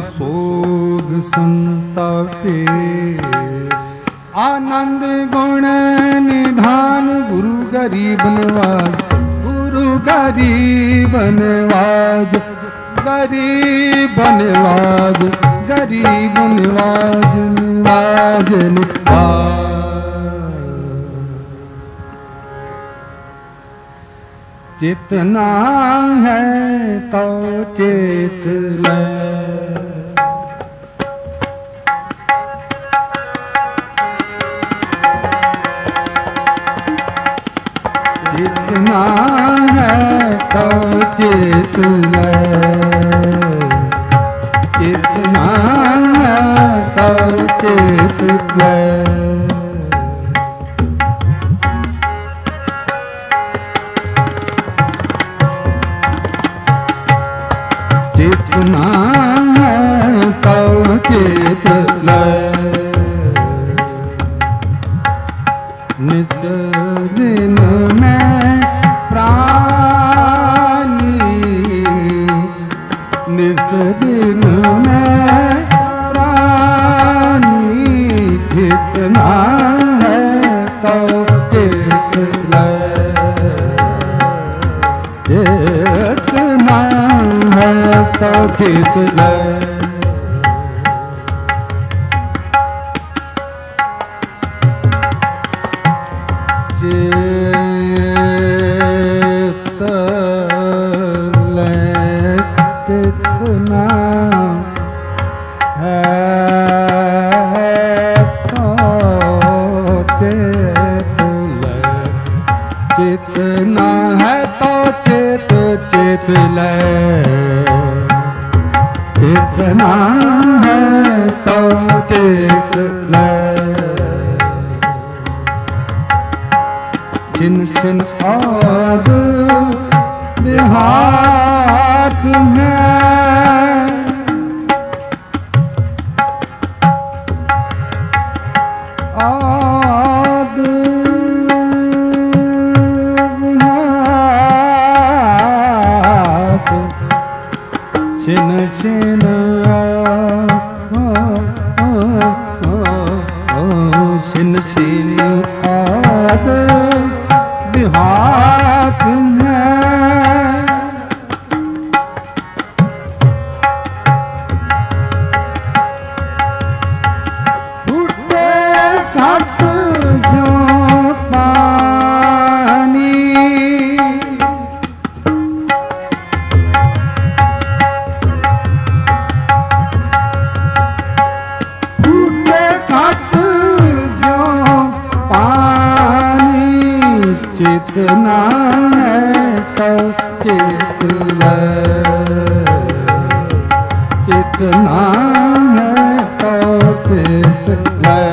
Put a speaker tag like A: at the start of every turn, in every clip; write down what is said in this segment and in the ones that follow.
A: सोग संतापे। आनंद गुण निधान गुरु गरीब नवाज, गुरु गरीब नवाज, गरीब नवाज, गरीब नवाज, नवाज नवाज। जितना है तो चेत ले, जितना है तो चेत ले, जितना है तो चेत ले। जितना है तो चेत ले, निस दिन में प्राणी, निस दिन में प्राणी। जितना है तो चेत ले, जितना है तो चेत ले। चेत ले, जितना है तो चेत ले, जितना है तो चेत चेत ले, जितना है तो चेत ले। छिन छिन आद देहात में, आद देहात, छिन छिन छिन छिन आद देहात में। फूटे घट जो पानी, फूटे घट जो पानी। जितना है तो चेत ले, जितना है तो चेत ले।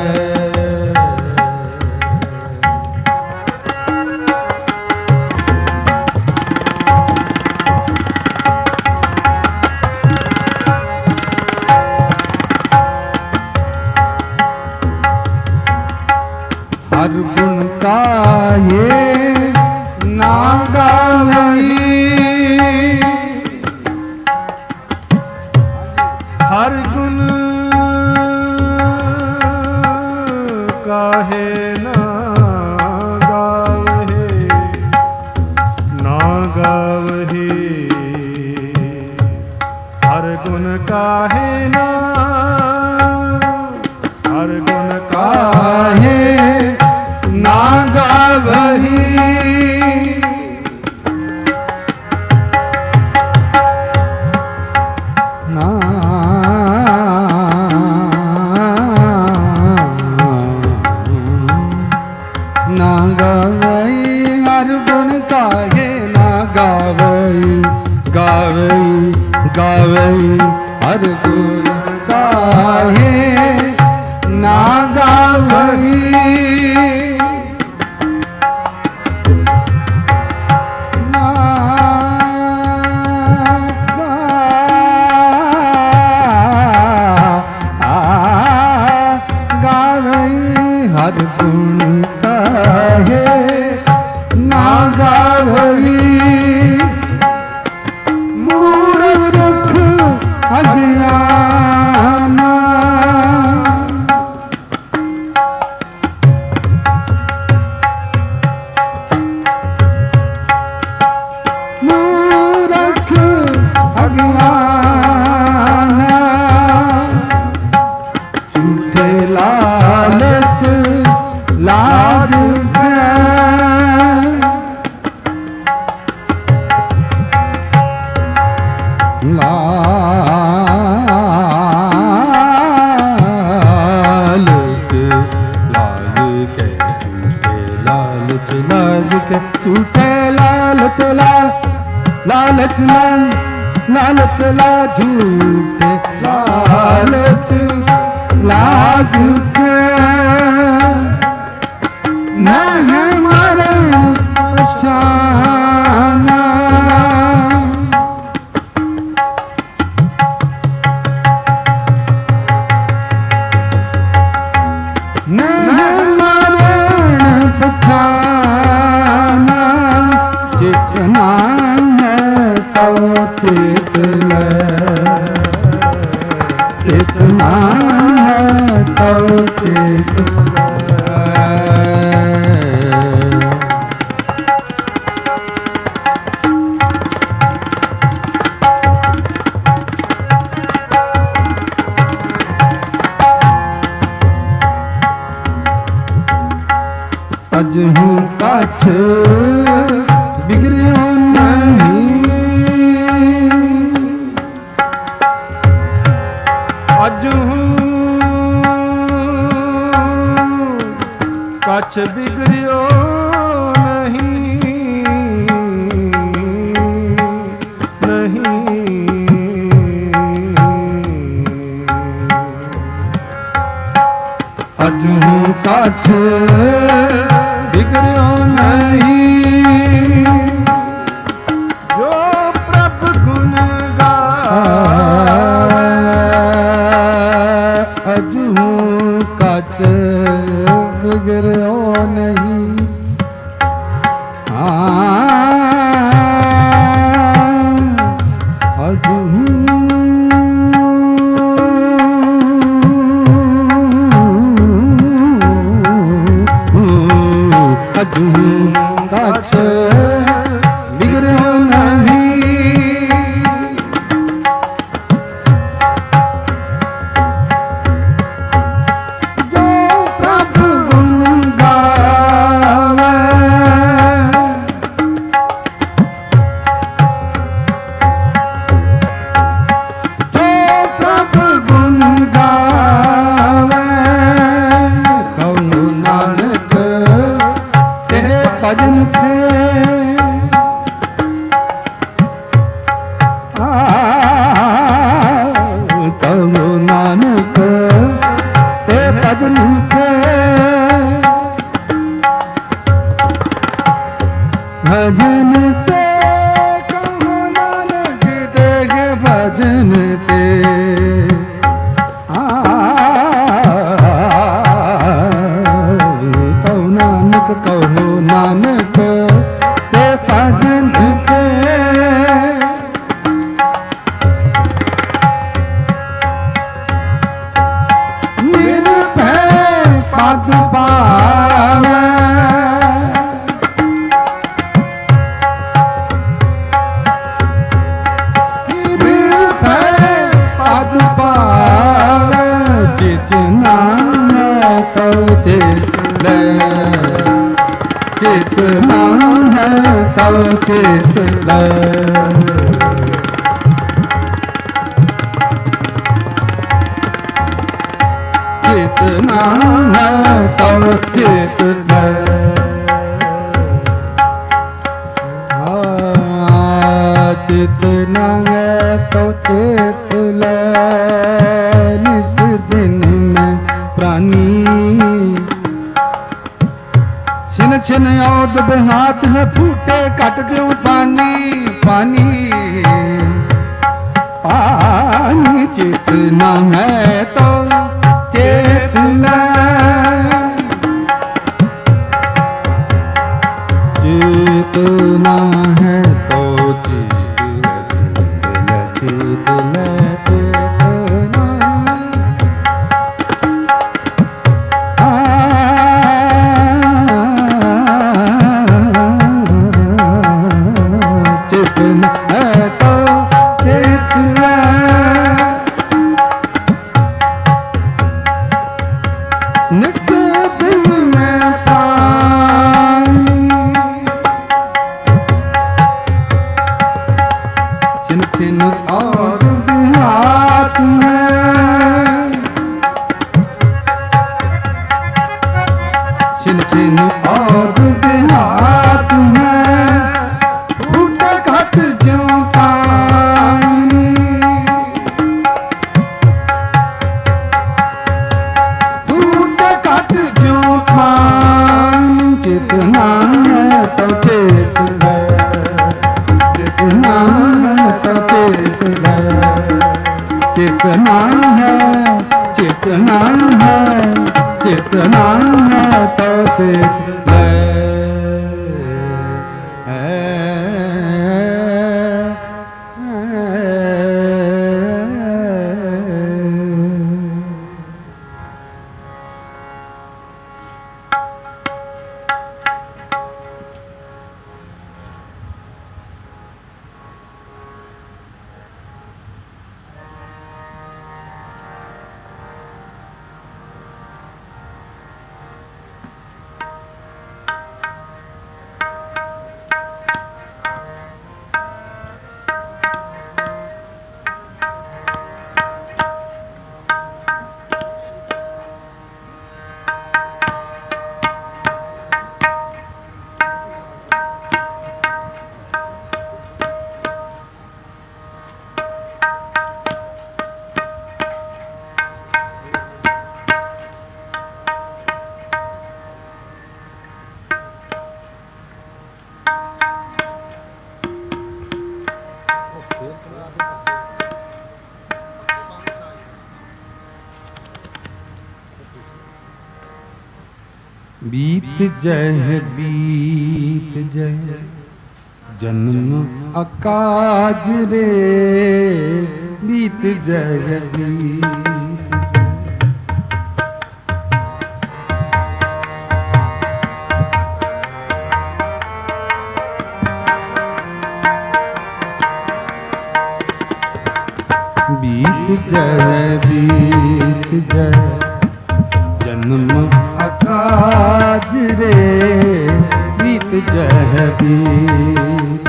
A: हर गुण का ये ना गावई, हर गुण काहे ना गावहे, ना गावहे। हर गुण काहे ना, हर गुण काहे ना गावही। ना ना गावई, हर गुण काहे ना गावई, गावई गावई। हर गुण काहे ना गावई, हर गुण काहे ना गावई। मूरत दुख अज्ञान लाज के झूठे लालच ला लालच ला लालच ला झूठे लालच लाज के न है मरण पहचाना न है मरण पहचाना जितना है तो चित ले जितना है तो चित अजहू पाछ बिगड़ियो नहीं अजहू पाछ बिगड़ियो अजहू पाछ बिगड़ियो नहीं जो प्रभु गुण गावे अजहू काछ बिगड़ियो नहीं अजहू अजहू काछ बिगड़ियो नहीं जो प्रभु गुण गावे जो प्रभु गुण गावे कौनो नानक भजन थे कहो नानक ते भजन थे भजन ते कहो नानक ते भजन ते कहो नानक कहो नानक ते भजन के निर्भय पद पावे निर्भय पद पावे जितना तो ले जितना है तब चित ले जितना है तब चित ले जितना है तो चित ले निस दिन में प्राणी छिन छिन औद हाथ है फूटे कट जो पानी पानी पानी चेतना है तो चेतना चेतना है तो चेतना चेतना छिन छिन और चेतना है, चेतना है, चेतना है तो चेत ले। बीत जय बीत जय जन्म अकाज रे, बीत जय बीत बीत जय बीत जय जन्म अकाज रे, बीत जय बीत।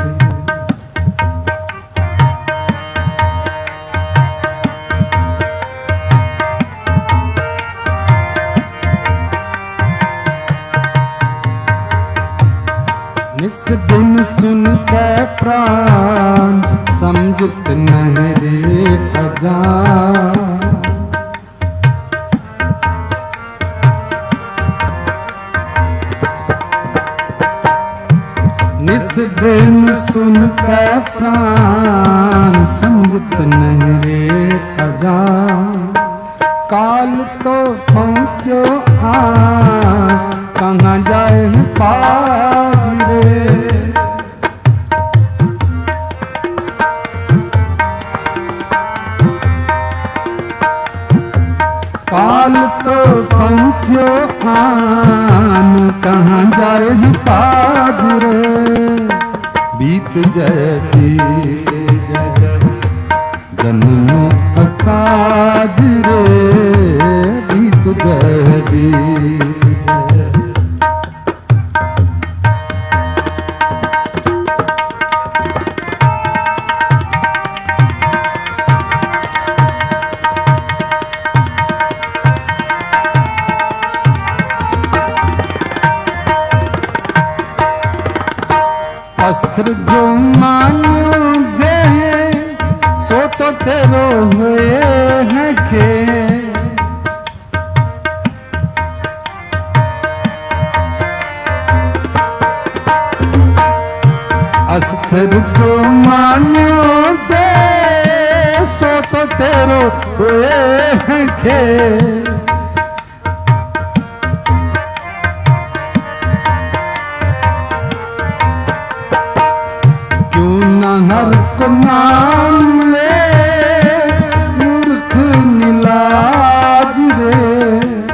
A: निस दिन सुनते प्राण समझत नहीं रे अजान, निस दिन सुनते प्राण समझत नहीं रे अजान। काल तो पहुँचो आ कहाँ जाए पाज रे, काल तो पहुँचो आन कहाँ जाए पाज रे। बीत जय बीत जय जन्म अकाज रे, बीत जय बीत जय। अस्त्र जो मान्यो दे सो तो तेरो हुए हैं खे, अस्त्र जो मान्यो दे सो तो तेरो हुए हैं खे। हर को नाम ले मूर्ख निलाज रे,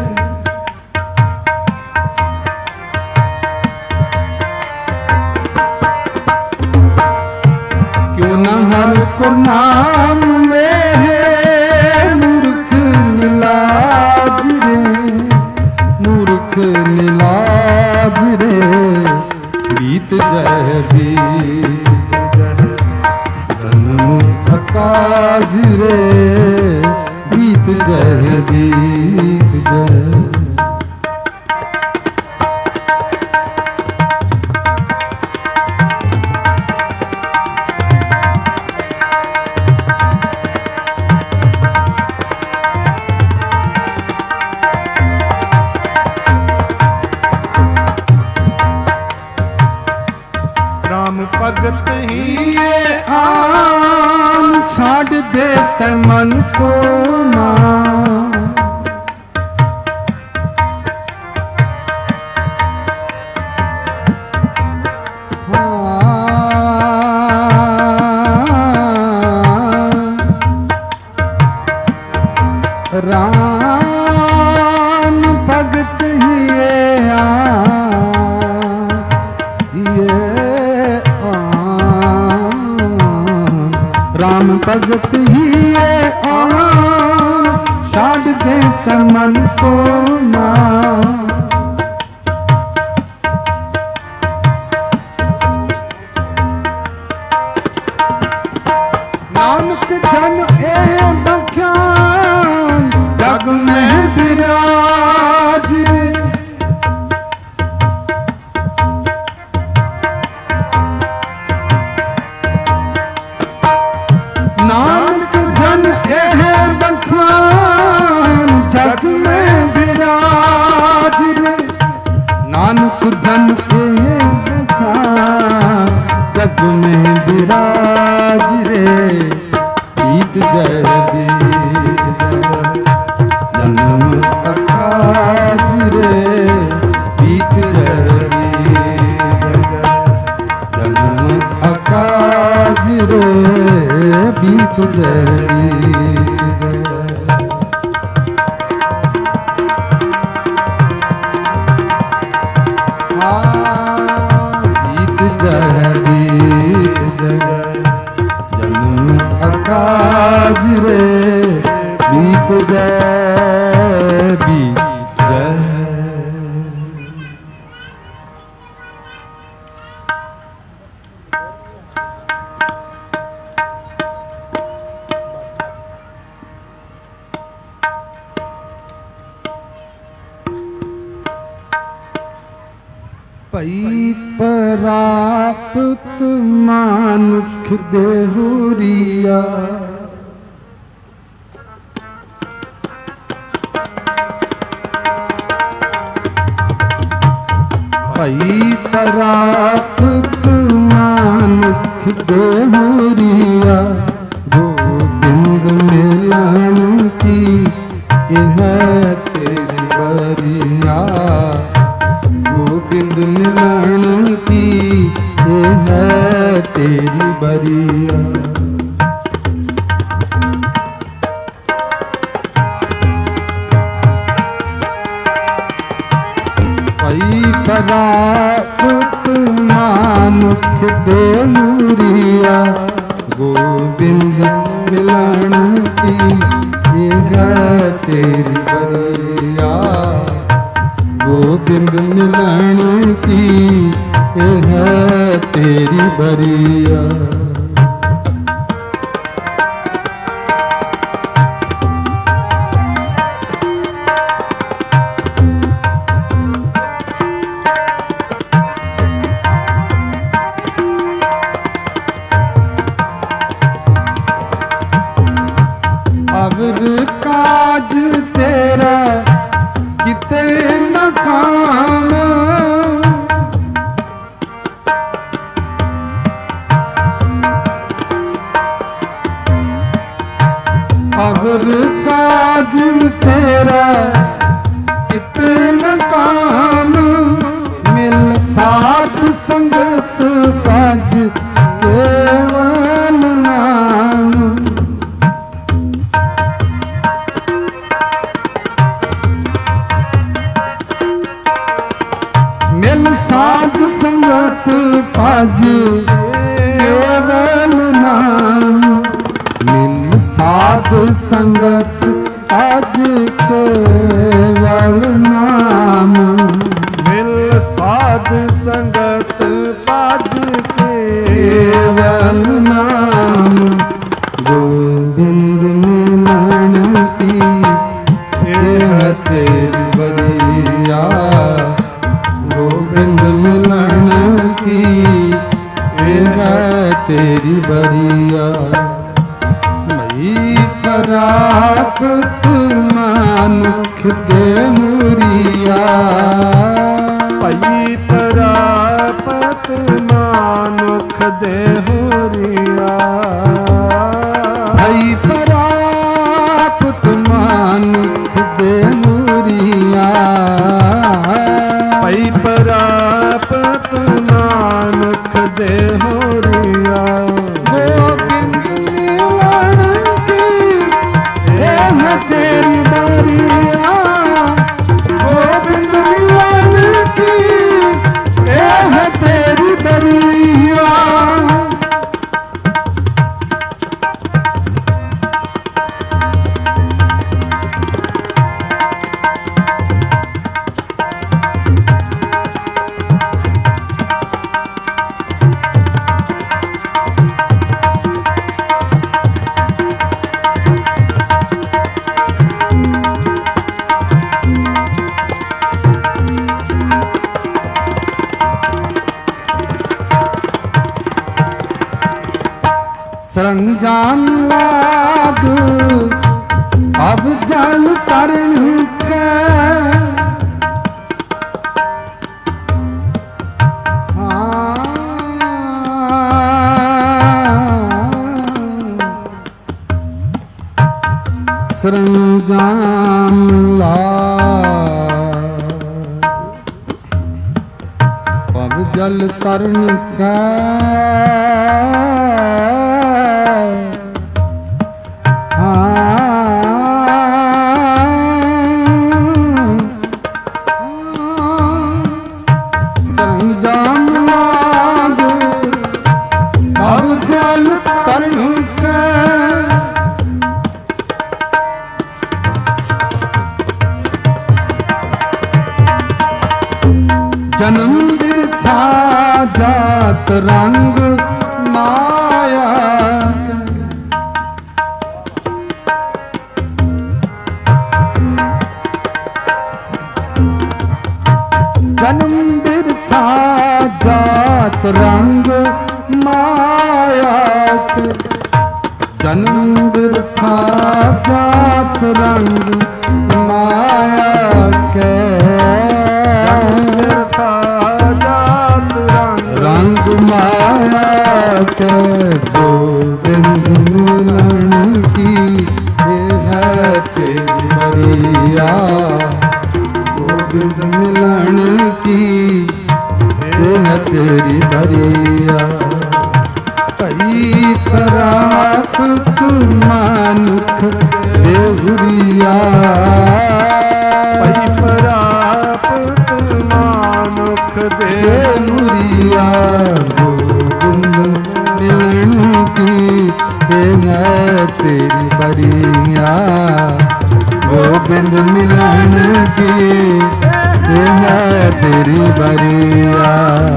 A: क्यों न हर को नाम ले मूर्ख निलाज रे, मूर्ख निलाज रे। बीत जय बीत अकाज रे, बीत जय बीत जय। राम भगत ही आन छाड़ देते मन को मान। राम भगत राम भगत ही छाड़ देते मन को मान। नानक जन ए बख्यान जग में विराज। नानक जन ए बख्यान जग में विराज। नानक जन ए बख्यान जग में विराज रे। बीत गए जन्म अकाज रे। बीत गए जन्म अकाज रे। बीत गए बीत गए जन्म अकाज रे। बीत गए बीत गए। पई परापत मानुख देहुरिया। पई परापत मानुख देहुरिया। गोविंद मिलन की यह तेरी बरिया। गोविंद मिलन की ये है तेरी बरिया। पई परापत मानुख देहुरिया। गोविंद मिलन की ये है तेरी बरिया। गोविंद मिलन की है तेरी बरिया। अवर काज तेरा किते न काम। अवर काज तेरा किते न काम। मिल साथ संगत काज केवल नाम। मिल साध संगत पाज केवल नाम। मिल साध संगत आज केवल नाम। मिल साध संगत पाज केवल नाम। गोविंद मिलन की यह तेरी बरिया। गोविंद मिलन की है तेरी बरिया। मई परापत मानुख देहुरिया। पई परापत मानुख देहुरिया। सरंजाम लाग अब जल तरण के सरंजाम लाग अब जल तरण के जन्म दिथा जात रंग माया जन्म दिथा जात रंग माया जन्म दिथा जात रंग माया के रंग माया के गोविंद मिलन की है तेरी बरिया गोविंद मिलन की है तेरी बरिया कई प्राप्त मानुख देवरिया कई प्राप्त मानुख देवरिया गोविंद मिलन की है तेरी बरिया गोविंद मिलन की है तेरी बरिया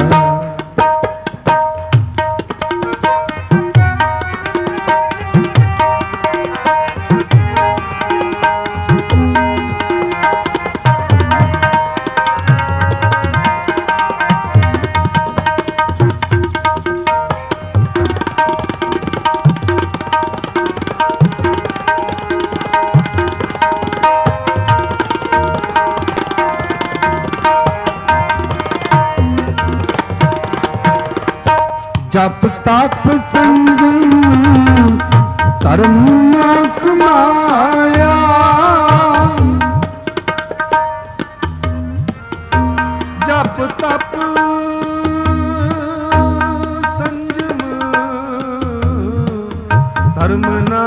A: जप तप संगम कर्म न कमाया जप तप संयम धर्म न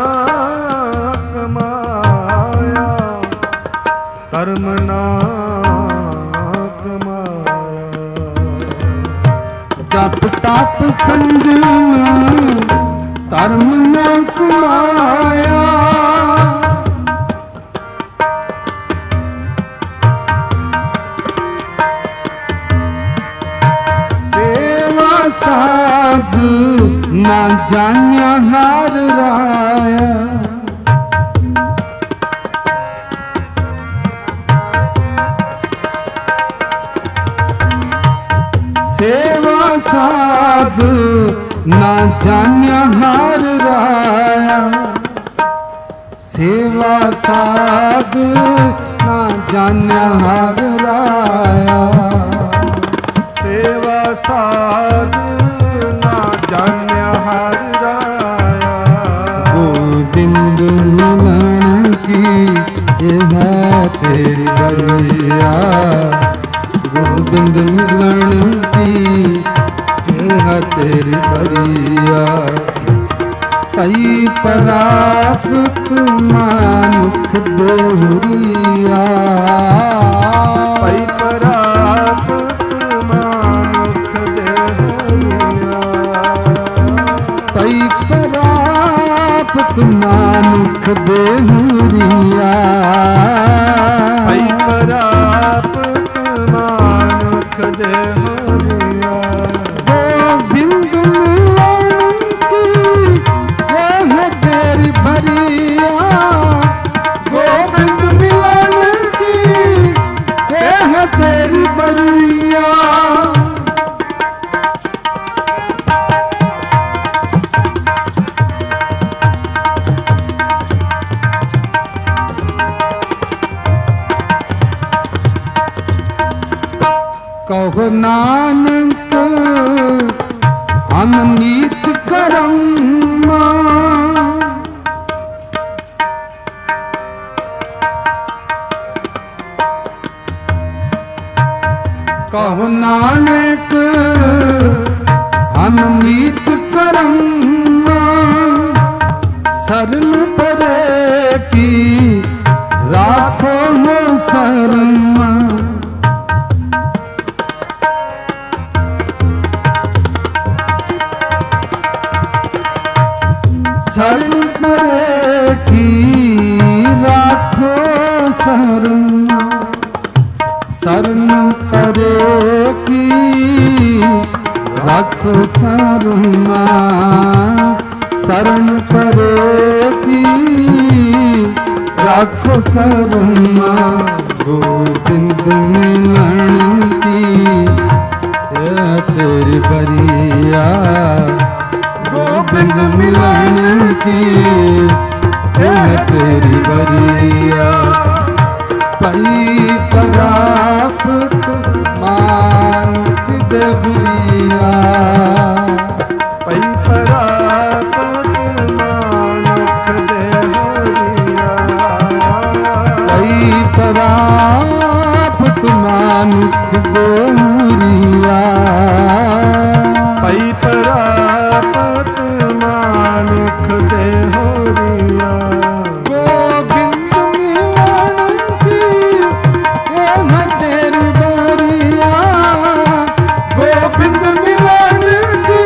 A: कमाया धर्म न जप तप संयम धर्म न कमाया सेवा साध न जान्या हर राया सेवा साध न जान्या हर राया सेवा साध न जान्या हर राया सेवा साध न जान्या हर राया गोविंद मिलन की है तेरी बरिया गोविंद मिलन की है तेरी बरिया कई प्राप्त मानुख देवरिया कई प्राप्त मानुख देवरिया कई प्राप्त मानुख देवरिया कई प्राप्त मानुख देवरिया गोविंद मिलन की है तेरी बरिया गोविंद मिलन की है तेरी बरिया नीच करना शरण परे की राखो हो शरणमा। शरण परे की राखो शरणमा। शरण परे की राखो शरणमा। शरण परे की राखो शरणमा। गोविंद मिलन की तेरी बरिया। गोविंद मिलन की तेरी बरिया। पई परापत मानुख देवरिया।
B: पई परापत मानुख देवरिया।
A: पई परापत मानुख देवरिया।
B: पई परापत मानुख देवरिया।
A: गोविंद मिलन की तेरी बरिया। गोविंद मिलन की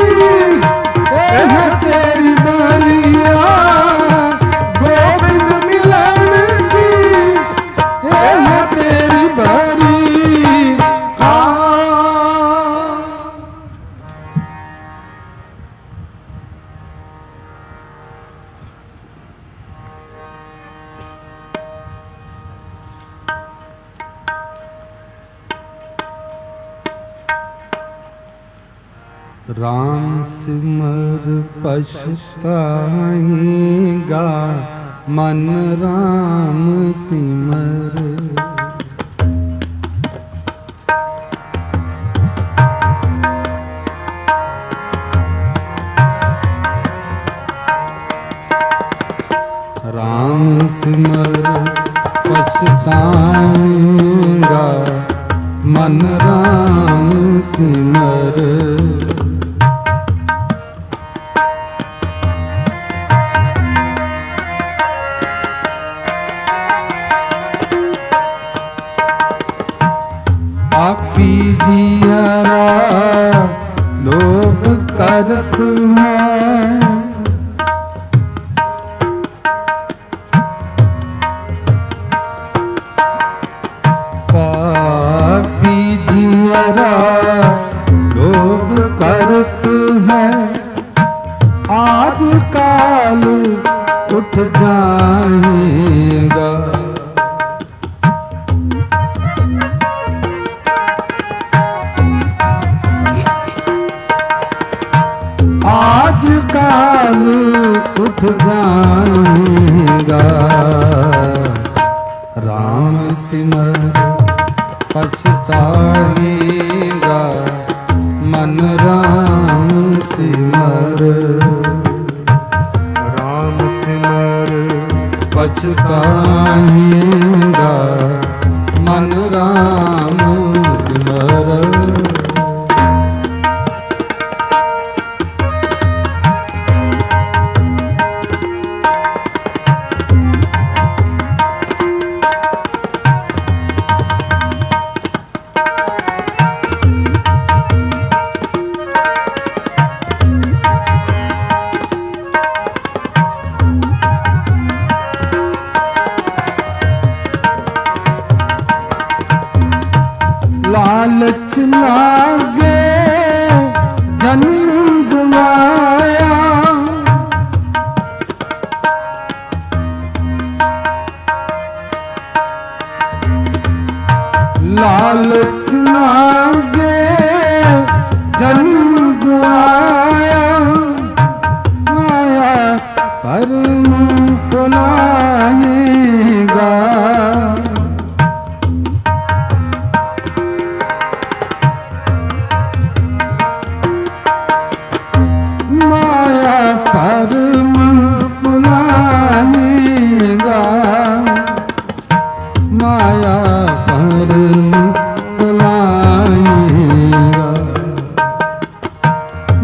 A: तेरी बरिया। गोविंद मिलन की तेरी बरिया। राम सिमर पछताएगा मन राम सिमर। राम सिमर पछताएगा मन राम सिमर। पापी जियरा लोभ करत है। पापी जियरा लोभ करत है। आज काल उठ जाएगा। आज काल उठ जाएगा। राम सिमर पछताएगा मन राम सिमर।
B: राम सिमर
A: पछताएगा मन राम सिमर।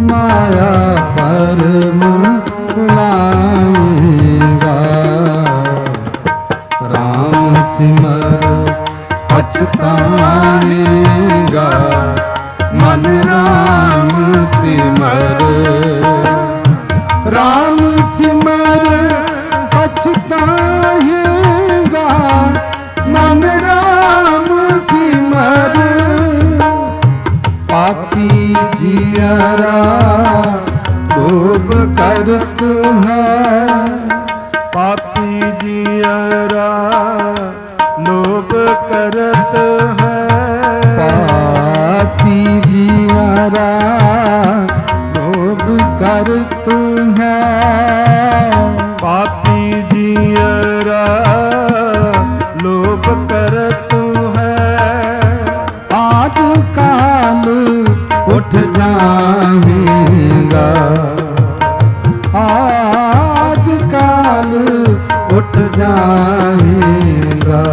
A: माया परम लाएगा। राम सिमर पछताएगा, मन राम सिमर। राम सिमर पछताएगा, मन राम सिमर। पापी जियरा लोभ करत है,
B: पापी जियरा लोभ करत है।
A: पापी जियरा लोभ करत है।
B: पापी जियरा लोभ करत है।
A: आज काल उठ जाएगा, आज काल उठ जाएगा।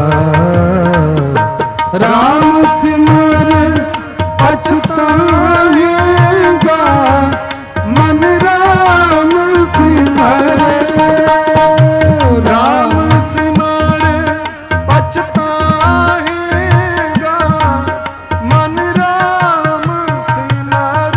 A: राम सिमर पछताएगा, मन राम सिमर।
B: राम सिमर पछताएगा, मन राम सिमर।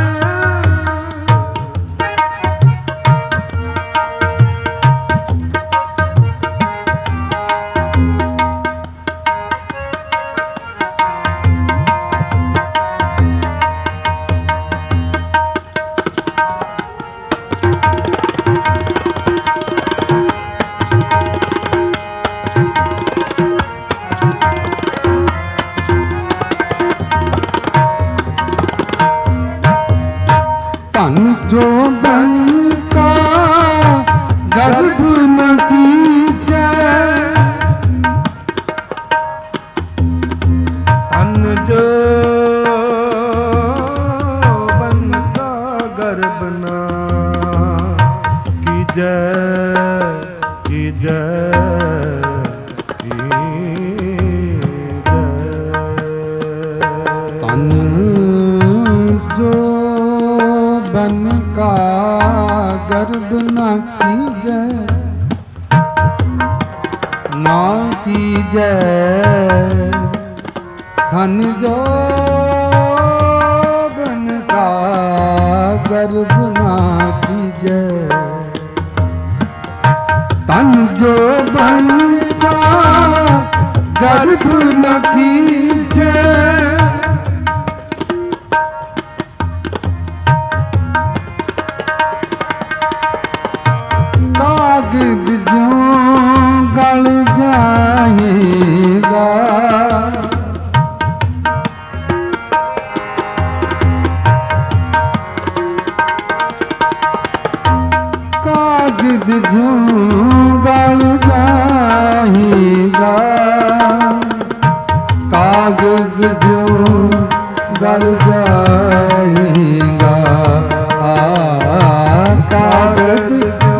A: तन जो बन का गर्भ न कीजे,
B: तन जो बन का गर्भ न कीजै, कीजै, कीजै।
A: तन जो बन का गर्भ न कीजे, ना कीजे। धन जो बन का गर्भ न कीजे, तन जो बन का गर्भ न कीजे। कागज जो गल जाएगा, कागज जो गल जाएगा। कागज जो गल जाएगा, कागज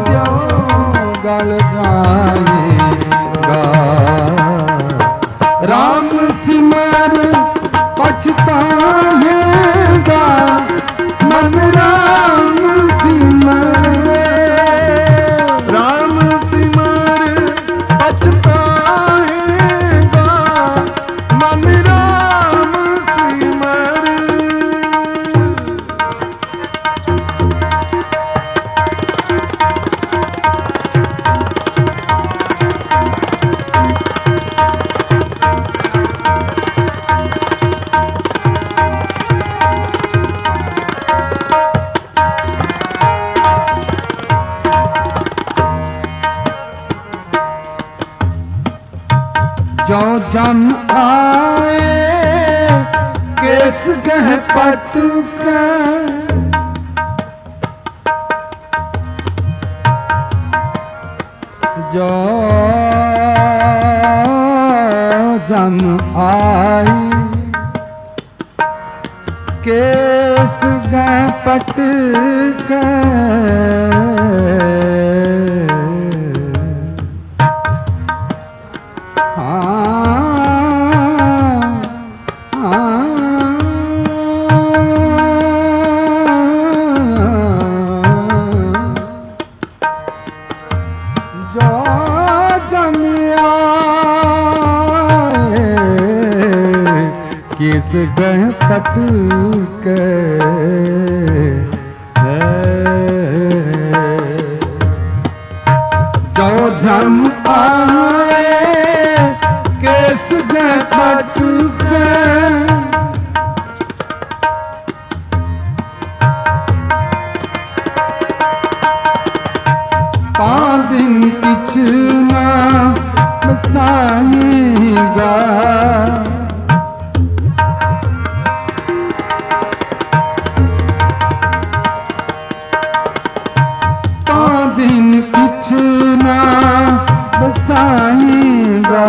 A: गल जाएगा। राम सिमर पछताएगा, मन राम सिमर।
B: राम सिमर पछताएगा, मन राम सिमर।
A: जो जन आए केस गह पट के, जो जन आए केस गह पट के। घट के जो जम आए केस घट के दिन किछ ना बसाएगा दिन किछ ना बसाएगा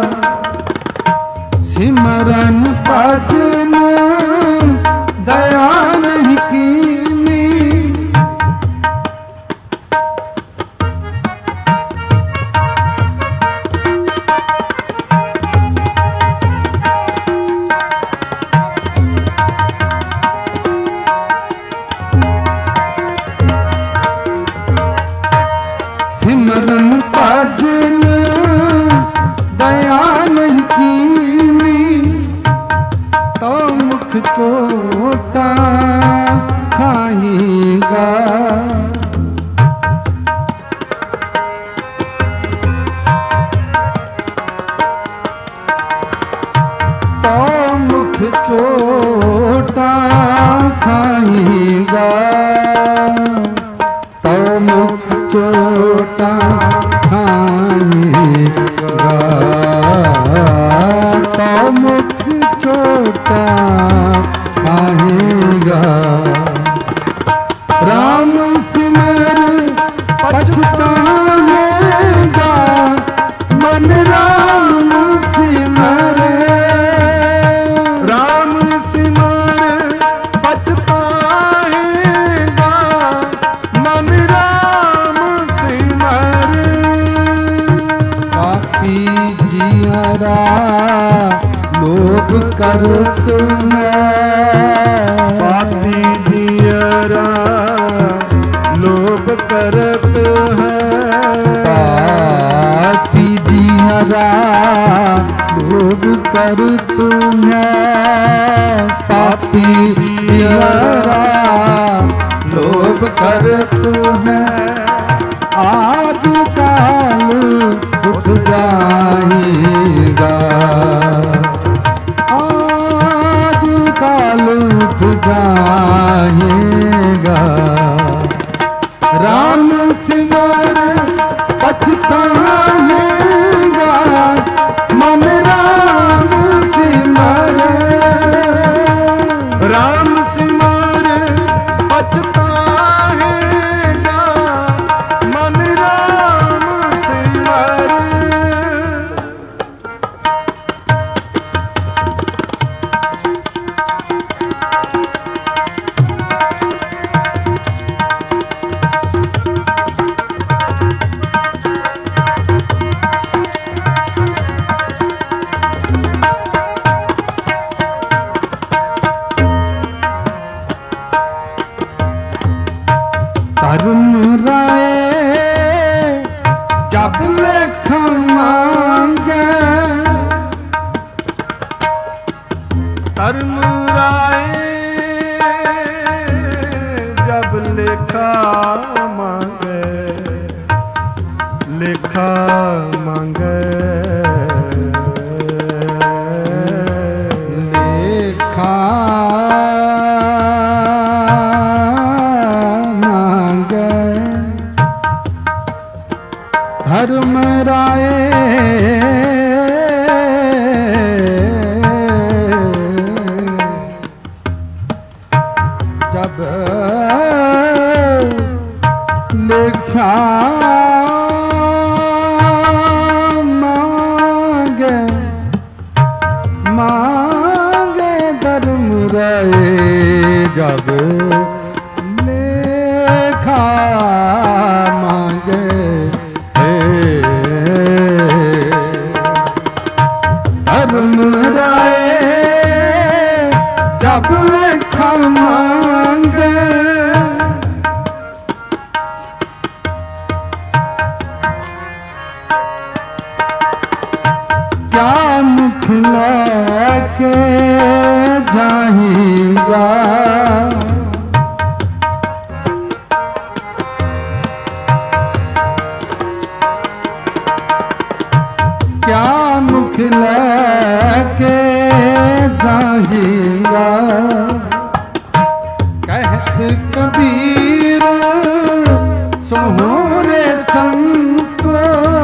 A: सिमरन भजन दया नहीं कीनी सिमरन भजन दया नहीं कीनी तो मुख चोटा खाएगा तो मुख चोटा खाएगा तो मुख चोटा खाएगा तो मुख चोटा खाएगा राम सिमर पछताएगा मन राम सिमर
B: राम सिमर पछताएगा मन राम सिमर
A: पापी जियरा लोभ करत है
B: पापी जियरा लोभ करत है
A: पापी जियरा लोभ करत है पापी जियरा लोभ करत है आज काल उठ जाएगा आज काल उठ जाएगा राम सिमर पछताएगा मन राम सिमर
B: राम सिमर पछताएगा मन राम सिमर
A: धर्म राय जब लेख मांगे
B: धर्म राय जब लेखा मांगे लेखा मांगे
A: लेखा मांगे धर्म राय जब लेखा मांगे मांगे धर्म राय जब लेखा मांगे धर्म राय जब लेखा मांगे सुनो रे संतो।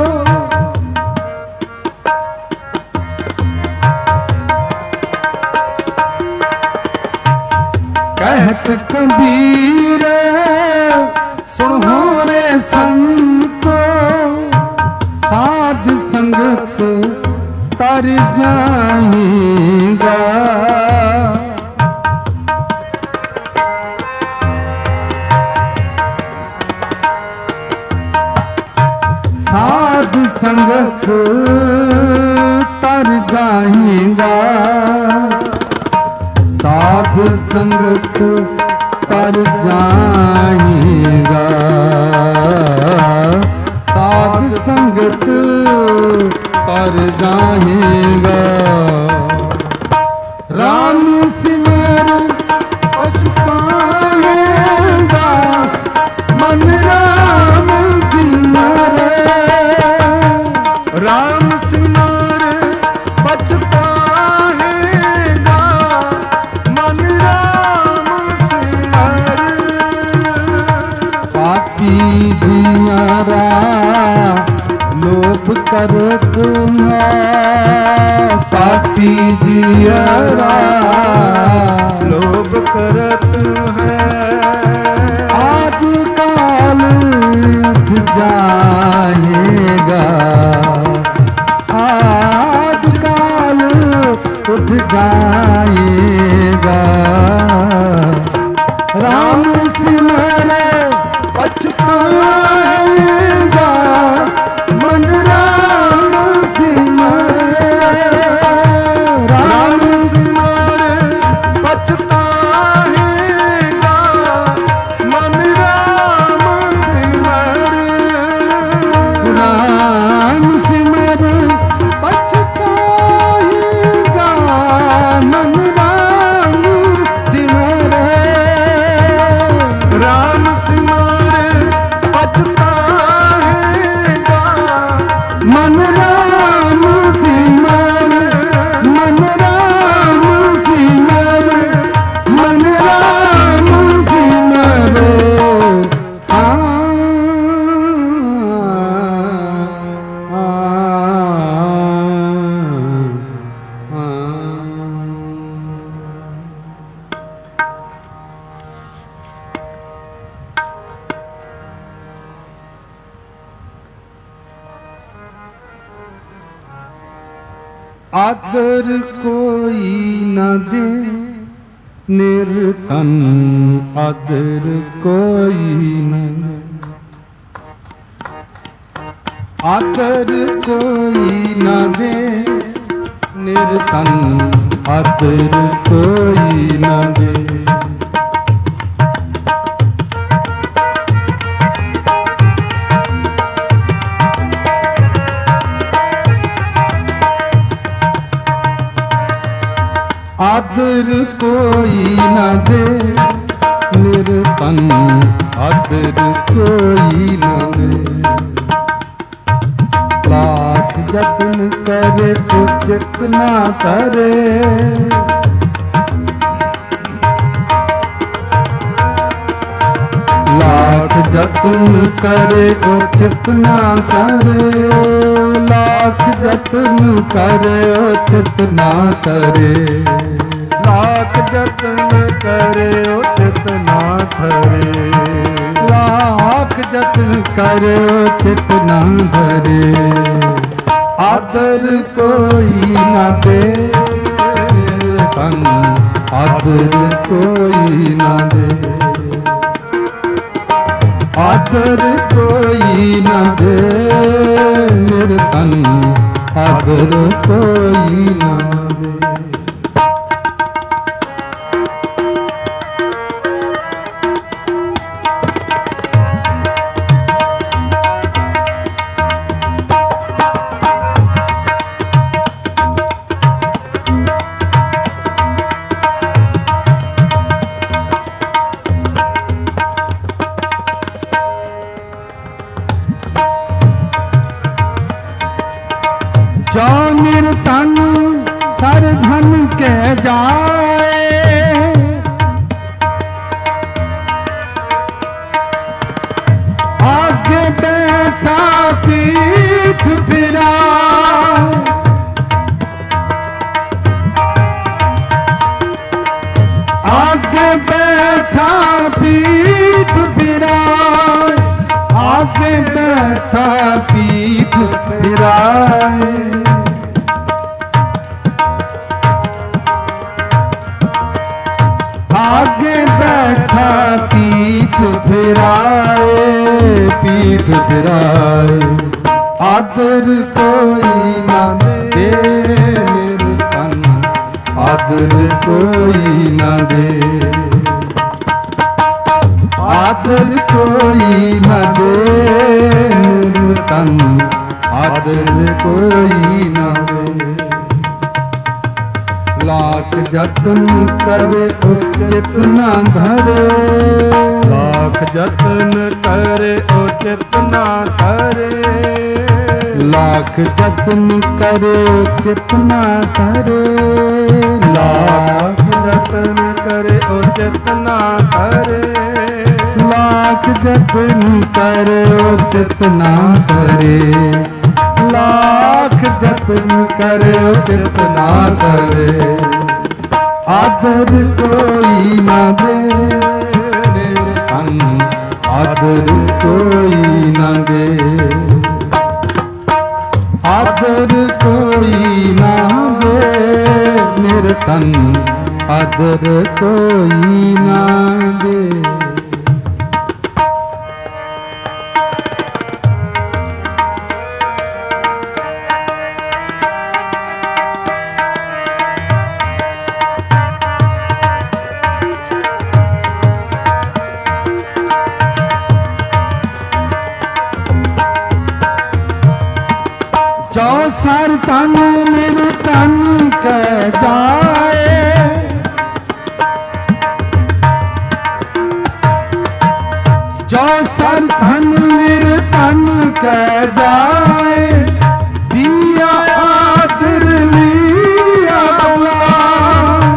A: कहत कबीर सुनो रे संतो, साध संगत तर जाएगा। साध संगत तर जाएगा, साध संगत तर जाएगा, साध संगत तर जाएगा। राम सिमर पछताएगा, मन राम सिमर।
B: राम सिमर पछताएगा, मन राम सिमर।
A: पापी जियारा लोभ कर तुम्हारा, पापी जियारा
B: लोभ करत है।
A: आज काल उठ जाएगा, आज काल उठ जाएगा। राम सिमर पछताएगा, मन राम सिमर।
B: राम सिमर पछताएगा, मन राम सिमर।
A: राम सिमर पछताएगा, मन राम सिमर।
B: राम सिमर पछताएगा,
A: मन राम सिमर, मन राम सिमर, मन राम सिमर। आदर कोई न दे निर्धन, आदर कोई न दे, आदर कोई न दे निर्धन, आदर कोई न दे। आदर कोई न दे निर्धन, आदर कोई न दे। लाख जतन करे उचित न करे, लाख जतन करे उचित न करे, लाख जतन करे उचित न करे।
B: लाख जतन करे उचित ना धरे,
A: लाख जतन करे उचित न धरे। आदर कोई न दे निर्धन, आदर कोई न दे, आदर कोई न दे निर्धन, आदर कोई न दे। जो निर्धन सर धन के जाए, आज पीठ फिराए, आगे बैठा पीठ फिराए, आगे बैठा पीठ फिराए। आगे बैठा पीठ फिराए, पीठ फिराए। आदर कोई ना दे मेरे तन, आदर कोई ना दे, आदर कोई ना दे मेरे तन, आदर कोई ना दे। लाख जतन करे उचित ना धरे,
B: लाख जतन करे उचित ना धरे,
A: लाख जतन करे उचित ना धरे,
B: लाख जतन करे उचित ना धरे,
A: लाख जतन करे उचित ना धरे, लाख जतन करे उचित ना धरे। आदर कोई ना दे मेरे तन, आदर कोई ना दे, आदर कोई ना दे मेरे तन, आदर कोई ना दे। जो सर तन मेरे तन कह जाए, जो सर तन मेरे तन कह जाए, दिया आदर लिया बुलाए,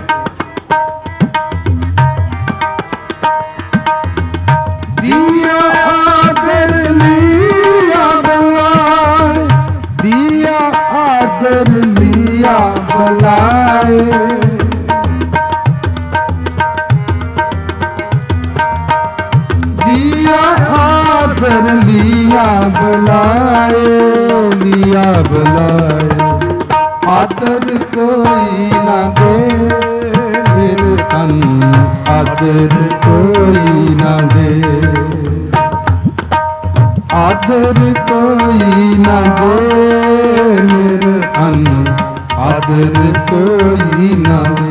A: दिया आदर लिया बुलाए, दिया आदर लिया बुलाए। दिया आदर लिया बुलाए, लिया बुलाए। आदर कोई ना दे मेरे तन, आदर कोई ना दे, आदर कोई ना दे मेरे तन, आदर कोई ना दे।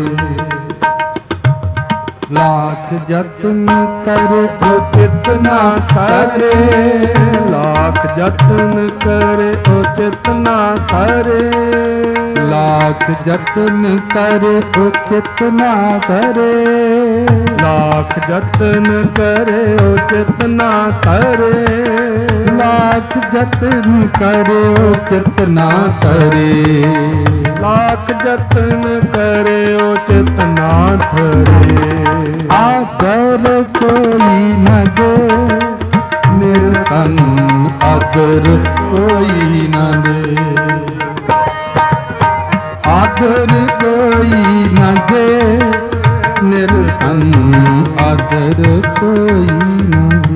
A: लाख जतन करे उचित ना करे,
B: लाख जतन करे उचित ना करे,
A: लाख जतन करे उचित ना करे,
B: लाख जतन करे उचित ना करे,
A: लाख जतन करे उचित ना करे,
B: लाख जतन करे उचित ना धरे।
A: आदर कोई न दे मेरे तन, आदर कोई न दे, आदर कोई न दे मेरे तन, आदर कोई न दे।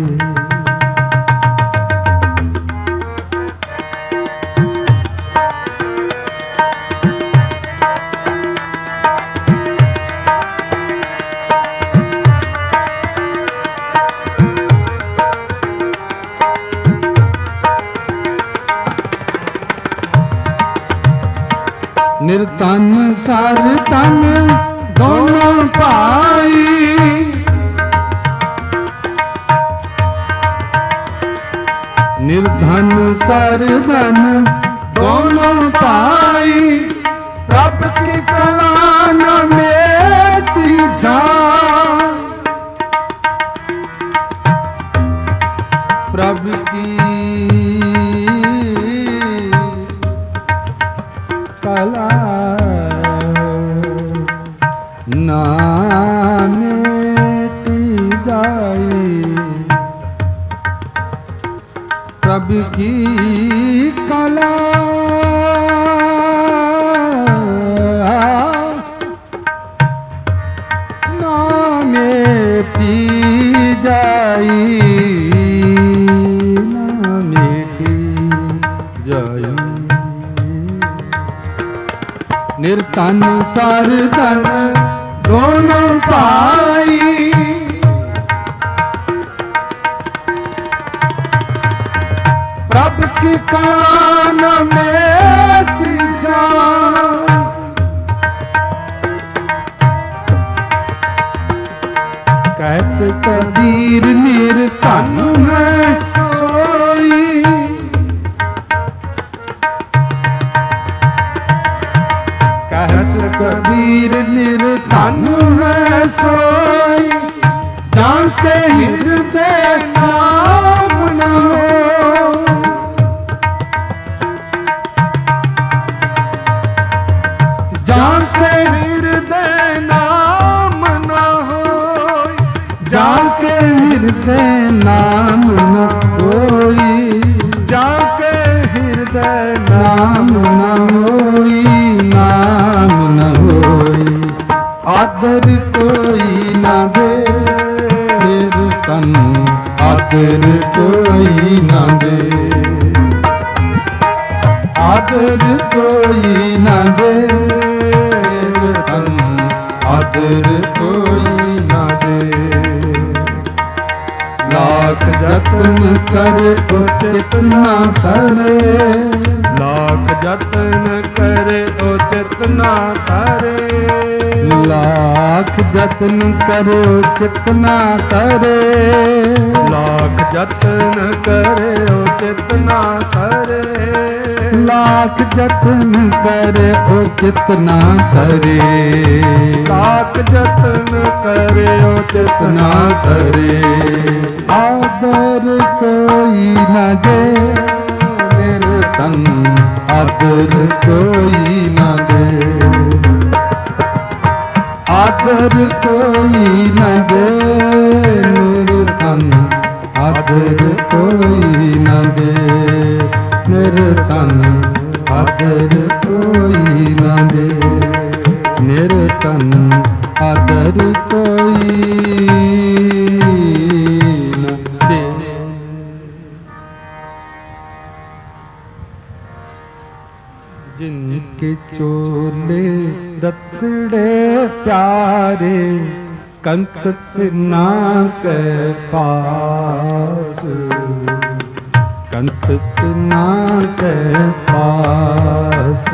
A: निर्धन सार तन दोनों पाई, निर्धन सार धन दोनों पाई, प्रभ की कला न मेटी जान, प्रभ की कला ना मिटी जाए, प्रभु की पाई ना मिटी जाई। निर्धन सार धन दोनों पाई, प्रभु की कान में तीजा। कहत कबीर निर्धन है सोई, कहत कबीर निर्धन है सोई, जाके हृदय नाम न हो। जाके हृदय नाम न हो, जाके हृदय नाम न होई, जाके हृदय नाम न होई, नाम न होई। आदर कोई न दे निर्धन, आदर कोई न दे, आदर कोई न दे निर्धन, आदर कोई न दे। लाख जतन करे उचित न करे, लाख जतन करे उचित न करे, लाख जतन करे उचित न करे, लाख जतन करे उचित न करे, लाख जतन करे उचित न करे, लाख जतन करे उचित न करे। आदर कोई न दे निर्धन, आदर कोई न दे, आदर कोई न दे निर्धन, आदर कोई न दे निर्धन, आदर कोई न दे निर्धन, आदर कोई न दे। जिनके चोले रतड़े प्यारे, कंकत ना के पास, कंकत ना के पास।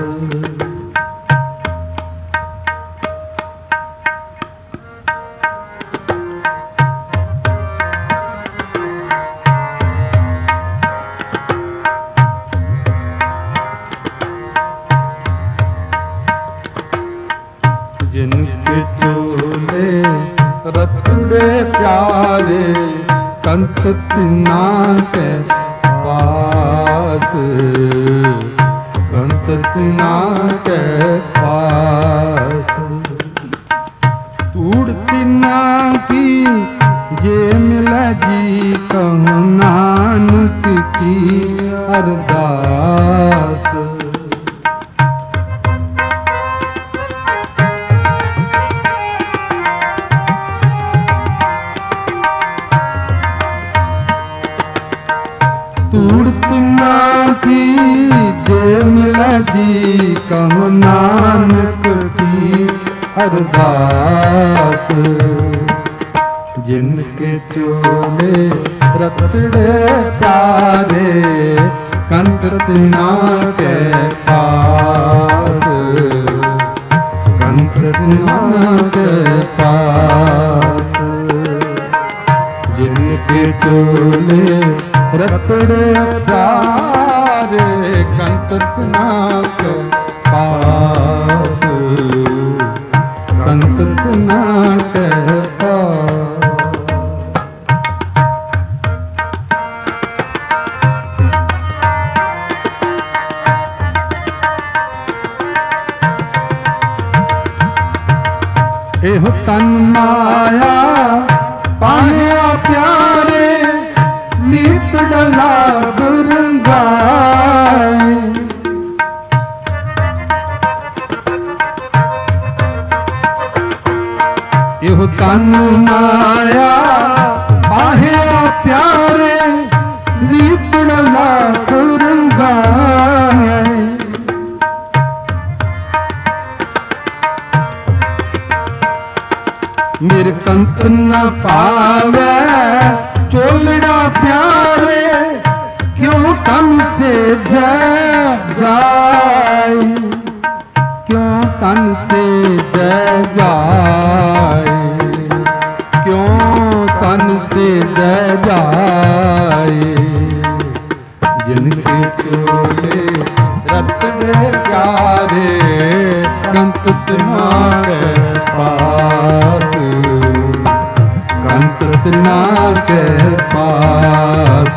A: जिनके चोले रतड़े प्यारे, कंकत ना के पास, कंकत ना के पास। तूड़ती ना की जे मिला जी, कहूँ नानक की अरदास। तूड़ती ना की जे मिला जी, कहूँ नानक की अरदास। जिनके चोले रतड़े प्यारे, कंकत ना के पास, कंकत ना के पास। जिनके चोले रतड़े प्यारे, कंकत ना के पास, कंकत ना के पास। एहो तन माया पाया प्यारे, लीत डला बुरंगाए। एहो तन माया पाया पावे चोलड़ा प्यारे क्यों तन से जाए, क्यों तन से जाए, क्यों तन से जाए। जिनके चोले रत्न प्यारे कंत तुम्हारे पास, कंत तुम्हारे पास।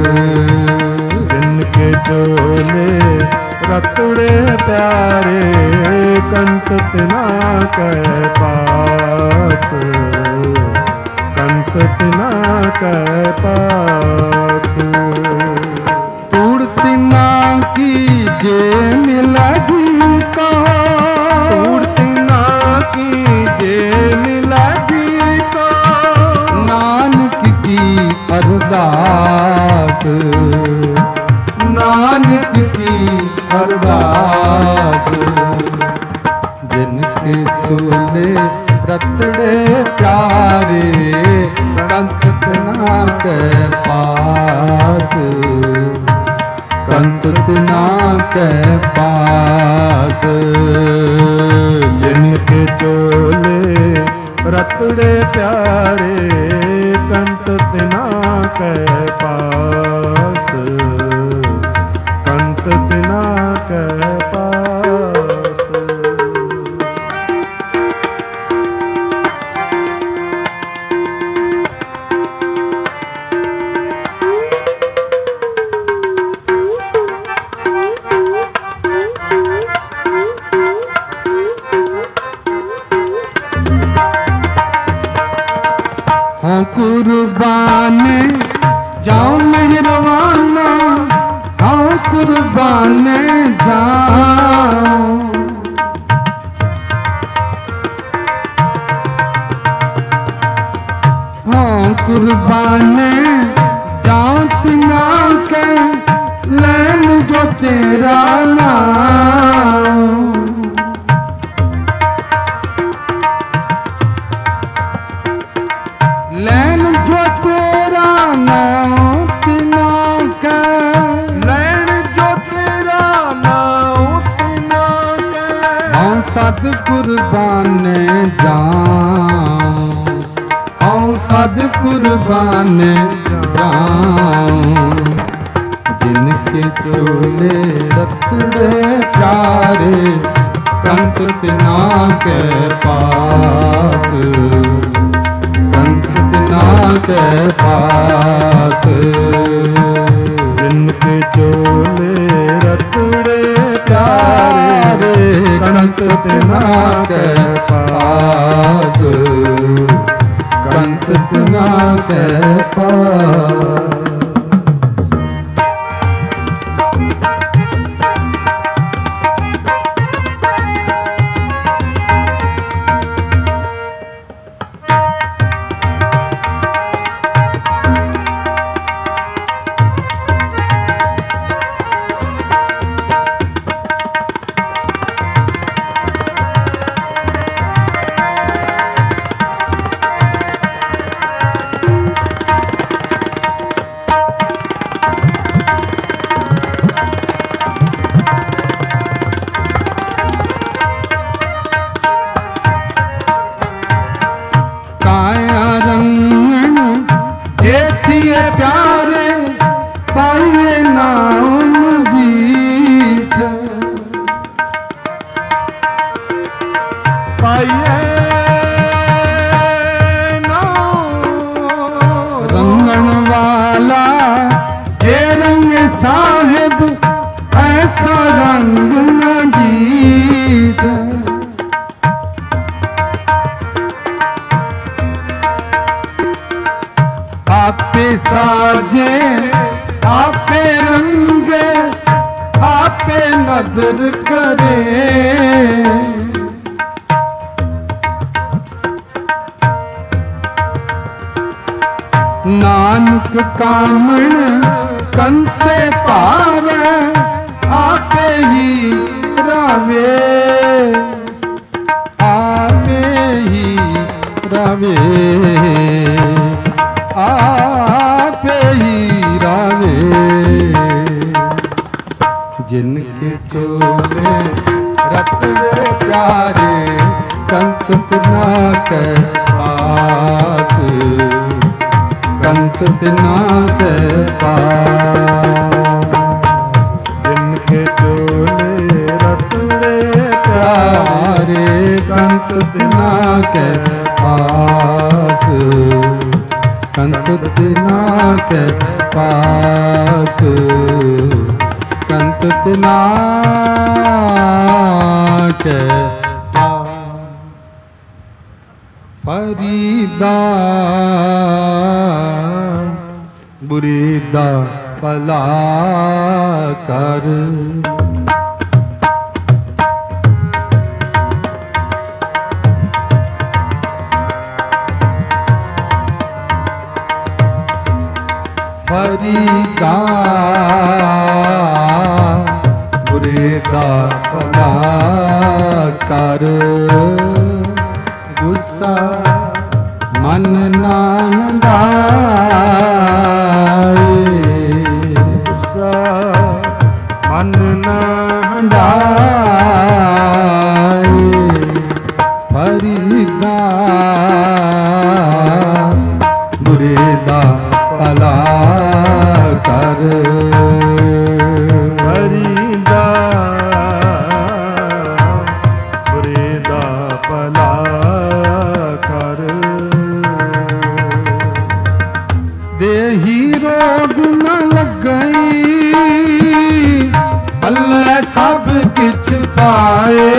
B: जिनके चोले रत्न प्यारे कंत तुम्हारे पास, कंत तुम्हारे पास।
A: तूड़ती ना की जे मिला जी को,
B: तूड़ती ना की जे मिला जी को।
A: नानक की अरदास, नानक की अरदास। जिनके चोले रतड़े प्यारे कंत नाथ पास, कंत नाथ पास।
B: जिनके चोले रतड़े प्यारे कंत नाथ पास, कंत नाथ पास।
A: हाँ कुर्बान जाओ मेहरबाना, हाँ कुर्बान जाओ। हाँ कुर्बान जाओ तिना के लैन जो तेरा नाम। लैन जो तेरा नाम तिना के,
B: लैन जो तेरा नाम तिना के।
A: हाँ सद कुर्बान जाऊं, हाँ सद कुर्बान जाऊं। जिनके चोले रतड़े प्यारे कंत तिना के पास, कंत तिना के पास।
B: जिनके चोले रतड़े प्यारे कंत तिना के
A: पास, कंत तिना के पास। प्यारे पाइए नाम जीत,
B: पाइए नाम।
A: रंगन वाला जे रंग साहिब ऐसा रंग न जीत। आपे साजे आपे रंगे आपे नदर करे। नानक कामण कंते पावे आपे ही रावे, आपे ही रावे आपे ही रावे जिनके चोले रतड़े प्यारे कंत तिना के पास कंत तिना के पास
B: जिनके चोले रतड़े
A: प्यारे कंत तिना के पास कंत तिना के पास कंत तिना के फरीदा बुरीदा भला कर फरीदा बुरीदा भला कर गुस्सा मन नाम डाए
B: गुस्सा मन ना
A: डाए फरीदा बुरीदा भला कर
B: फरीदा बुरीदा भला कर
A: देही रोग न लगई अल्लाह सब किछ पाए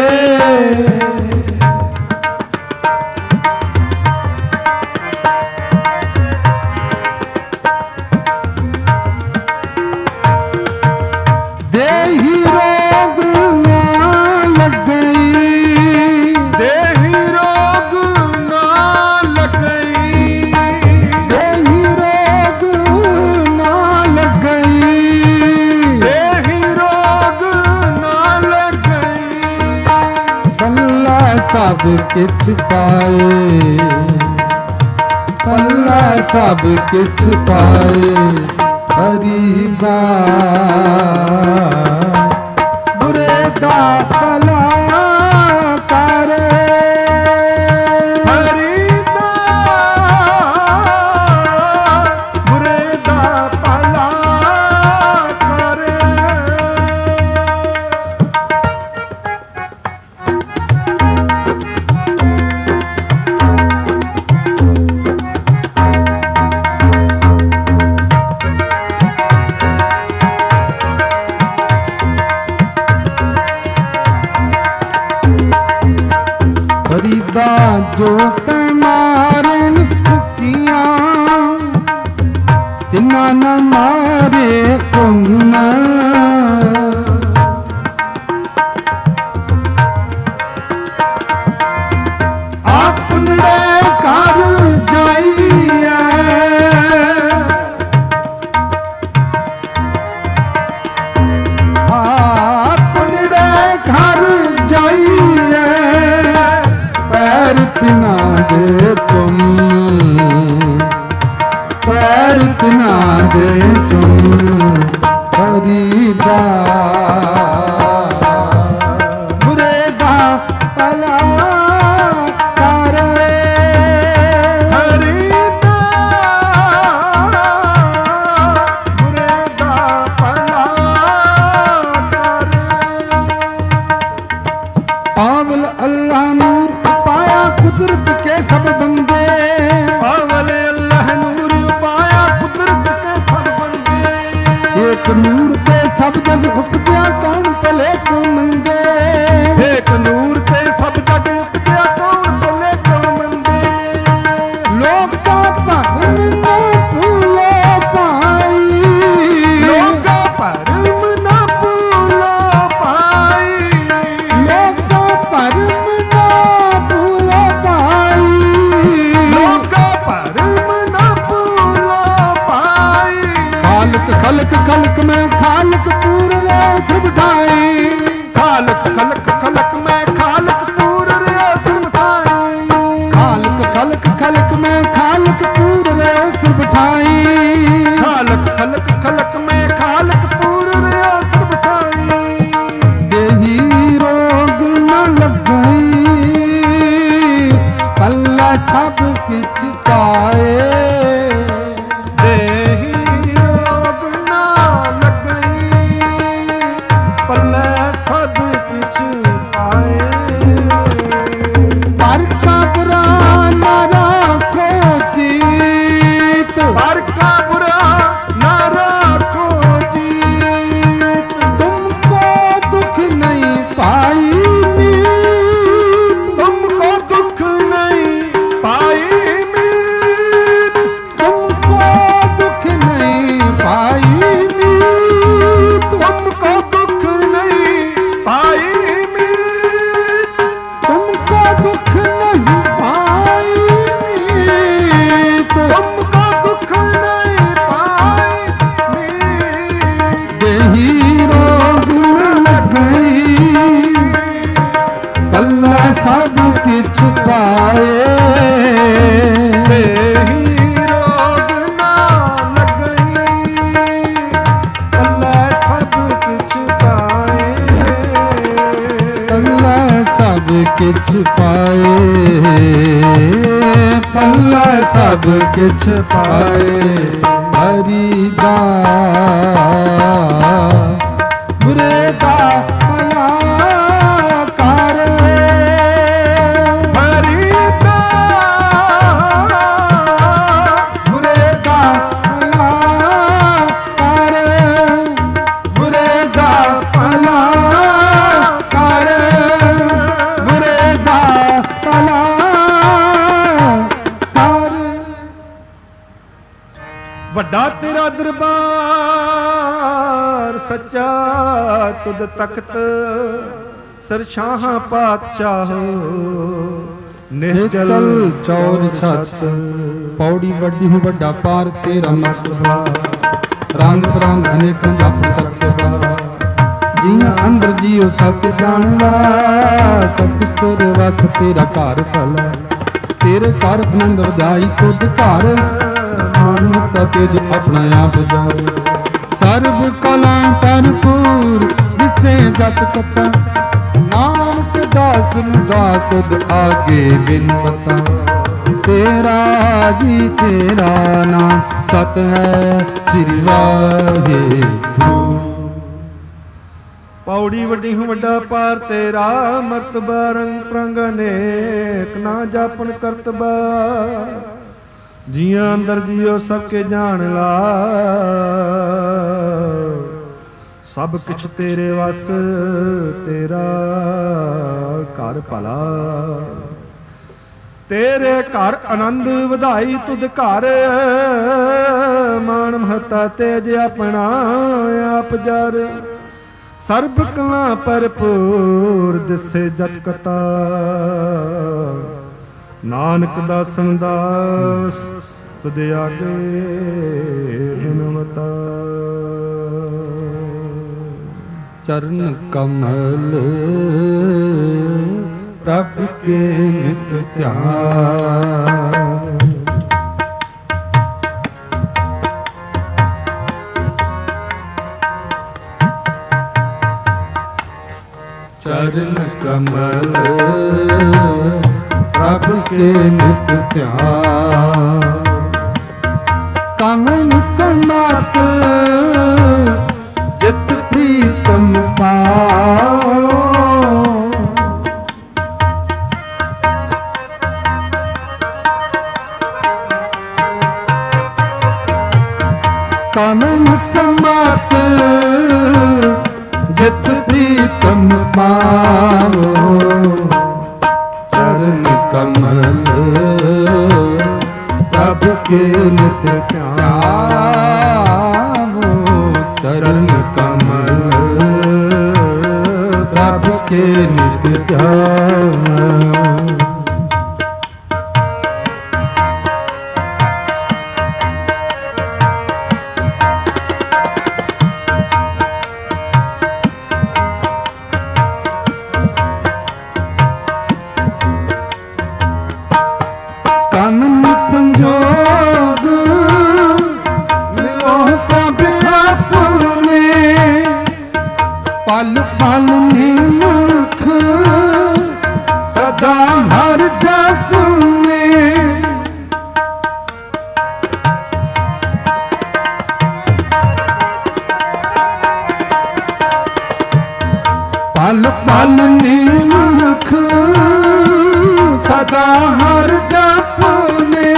A: देही रोग न लगई
B: देही रोग ना लगई
A: देही रोग न लगई
B: देही रोग ना लगई
A: पल्ला सब किछ पाए पल्ला सब किछ पाए फरीदा बुरीदा भला कर
B: फरीदा बुरीदा भला कर
A: फरीदा जो मारन फुकियां तिना न मारे कुन अपने घर जाइए अपने घर जाइए पैर तिना दे तुम पैर तिना दे तुम फरीदा बुरीदा भला कर
B: फरीदा बुरीदा भला कर
A: पावल अल्लाह नूर पाया कुदरत के सब बंदे
B: पावल अल्लाह नूर पाया कुदरत के सब बंदे
A: एक नूर ते सब जग उपजया कौन भले को मंदे
B: एक नूर ते सब जग उपजया कौन भले को मंदे
A: लोग का भरम न भूलो पाई
B: लोग परम न भूलो पाई
A: लोग का भरम न भूलो पाई
B: लोग परम न भूलो पाई
A: खालक खलक खलक में खालक पूरे सब ढाई
B: खालक खलक खलक में खालक पूर रे असर थाई
A: खालक खलक किछ पाए, पल्ला सब किछ पाए। हरिदास बुरे दा भला कर, हरिदास बुरे दा भला कर, बुरे दा भला कर, बुरे दा भला कर।
B: ਵੱਡਾ ਤੇਰਾ ਦਰਬਾਰ ਸੱਚਾ, ਤੁਧ ਤਖਤ ਸਰਸ਼ਾਹਾਂ ਪਾਤਸ਼ਾਹ।
A: ਨਿਹਚਲ ਚੌਰ ਛਤ, ਪੌੜੀ ਵੱਡੀ ਹੋ ਵੱਡਾ ਪਾਰ ਤੇਰਾ ਮਰਤਬਾ। ਰੰਗ ਬਰੰਗ ਅਨੇਕਾਂ ਜਪ ਤੱਕਵਾ, ਜੀਆਂ ਅੰਦਰ ਜੀਓ ਸਭ ਜਾਣਦਾ। ਸਭ ਕੁਛ ਤੇਰੇ ਵਸ ਤੇਰਾ ਘਰ ਭਲਾ, ਤੇਰੇ ਘਰ ਆਨੰਦ ਵਧਾਈ ਖੁਦ ਘਰ। ਮਾਨੁਖ ਤੇਜ ਆਪਣਾ ਆਪ ਜਾਏ, ਸਰਬ ਕਲਾ ਭਰਪੂਰ ਦਿਸੇ ਜਤ ਕਤਾ। ਨਾਨਕ ਦਾਸ ਨੂੰ ਦਾਸ ਤੁਧ ਆਗੇ ਬਿਨ ਪਤਾ। ਤੇਰਾ ਜੀ ਤੇਰਾ ਨਾਮ ਸਤ ਹੈ, ਸ੍ਰੀ ਵਾਹਿਗੁਰੂ।
B: ਪੌੜੀ ਵੱਡੀ ਹੂੰ ਵੱਡਾ ਪਾਰ ਤੇਰਾ, ਮਰਤਬਾ ਰੰਗ ਪ੍ਰੰਗ ਅਨੇਕ ਨਾ ਜਾਪਨ ਕਰਤਬਾ। ਜੀਆਂ ਅੰਦਰ ਜੀਓ ਸਭ ਕੇ ਜਾਣ ਲਾ, ਸਭ ਕੁਛ ਤੇਰੇ ਵਸ ਤੇਰਾ ਘਰ ਭਲਾ। ਤੇਰੇ ਘਰ ਆਨੰਦ ਵਧਾਈ ਤੁਧ ਘਰ, ਮਾਣ ਮਹਤਾ ਤੇਜ ਆਪਣਾ ਆਪ ਜਰ। ਸਰਬ ਕਲਾ ਭਰਪੂਰ ਦਿਸੇ ਜਤ ਕਤਾ, ਨਾਨਕ ਦਾਸਨ ਦਾਸ ਤੁਧ ਆਗੇ ਬਿਨਵਤਾ।
A: चरण कमल प्रभु के नित ध्यान। चरण कमल प्रभु के नित ध्यान। कमल समात जित प्रीतम पाओ। कमल समात जित प्रीतम पाओ। चरण कमल प्रभु के नित ध्यान। चरण कमल प्रभु के नित ध्यान। कानन संजोग मिलो प्रभ अपने। पल पल निमुख सदा हर जपने। पल पल निमुख सदा हर जपने।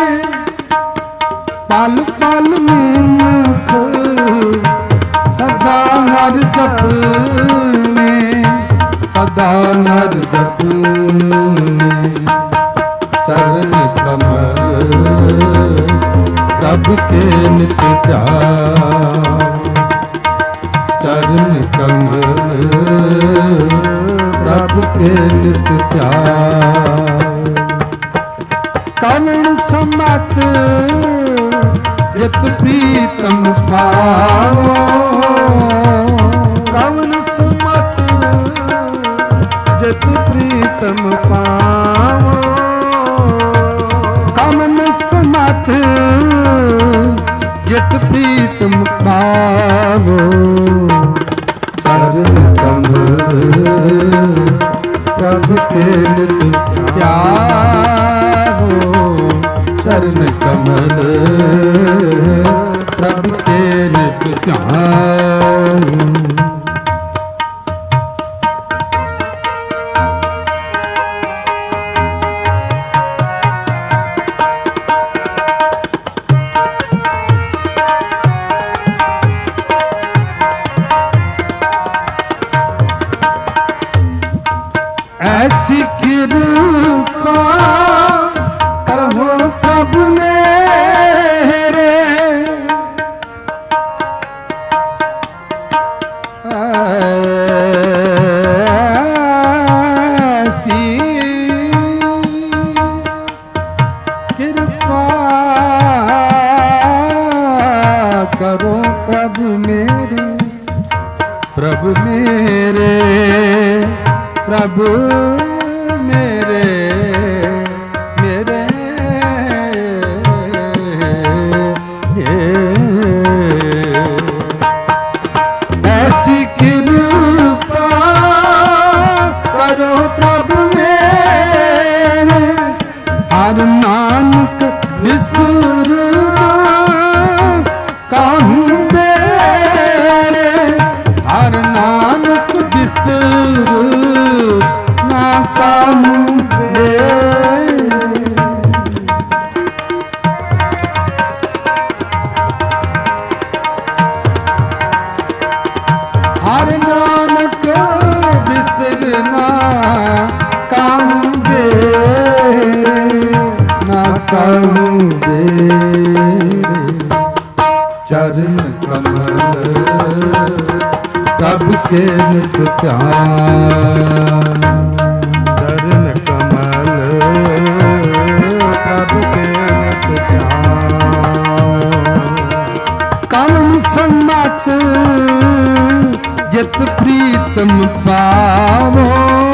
A: पल पल निमुख सदा हर जपने। सदा हर जपने। चरण कमल प्रभु के नित ध्यान। चरण कमल प्रभु के नित ध्यान। कमल समत जित प्रीतम पाओ।
B: कमल समत जित प्रीतम पाओ।
A: कमल समत जित प्रीतम पाओ। चरण कमल प्रभु के नित त्यागो चरण कमल प्रभु के नित त्यागो। ऐसी कृपा करो प्रभु मेरे, ऐसी कृपा करो प्रभु मेरे, प्रभु मेरे, प्रभु मेरे, मेरे ऐसी कृपा करो प्रभु मेरे, हर नानक बिसरना कहूँ मेरे, हर नानक बिसरना कहूँ हर नानक बिसरना कहूँ ना कहूँ चरण कमल प्रभु के नित ध्यान,
B: चरण कमल प्रभु के नित ध्यान।
A: कलम सम्मत जित प्रीतम पावो,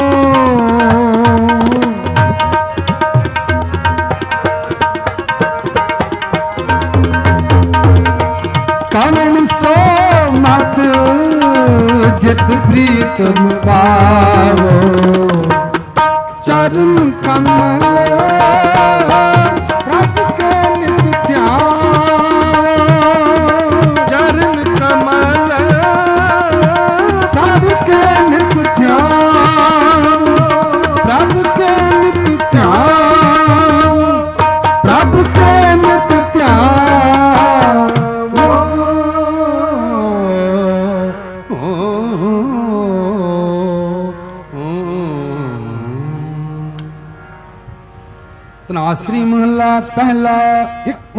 A: कलम सम्मत जित प्रीतम पावो, चरण कमल प्रभु के नित ध्यान,
B: चरण कमल
A: प्रभु के नित ध्यान, प्रभु के नित ध्यान, प्रभु के नित ध्यान। तनासरी महला पहला एक